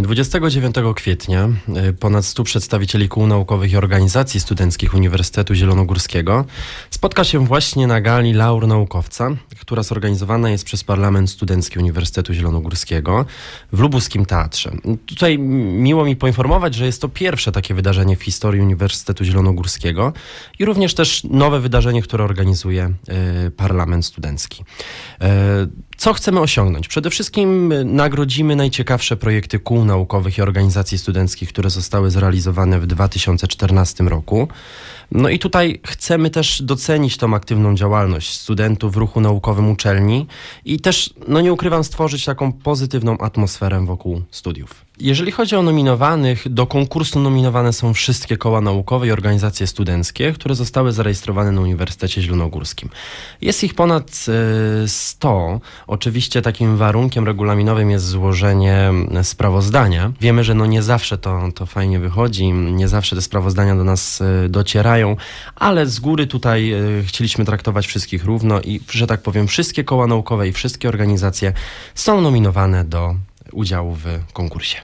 właśnie, 29 kwietnia ponad 100 przedstawicieli kół naukowych i organizacji studenckich Uniwersytetu Zielonogórskiego spotka się właśnie na gali Laur Naukowca, która zorganizowana jest przez Parlament Studencki Uniwersytetu Zielonogórskiego w lubuskim teatrze. Tutaj miło mi poinformować, że jest to pierwsze takie wydarzenie w historii Uniwersytetu Zielonogórskiego i również też nowe wydarzenie, które organizuje Parlament Studencki. Co chcemy osiągnąć? Przede wszystkim nagrodzimy najciekawsze projekty kół naukowych i organizacji studenckich, które zostały zrealizowane w 2014 roku. No i tutaj chcemy też docenić tą aktywną działalność studentów w ruchu naukowym uczelni i też, nie ukrywam, stworzyć taką pozytywną atmosferę wokół studiów. Jeżeli chodzi o nominowanych, do konkursu nominowane są wszystkie koła naukowe i organizacje studenckie, które zostały zarejestrowane na Uniwersytecie Zielonogórskim. Jest ich ponad 100. Oczywiście takim warunkiem regulaminowym jest złożenie sprawozdania. Wiemy, że nie zawsze to fajnie wychodzi, nie zawsze te sprawozdania do nas docierają, ale z góry tutaj chcieliśmy traktować wszystkich równo i, że tak powiem, wszystkie koła naukowe i wszystkie organizacje są nominowane do udziału w konkursie.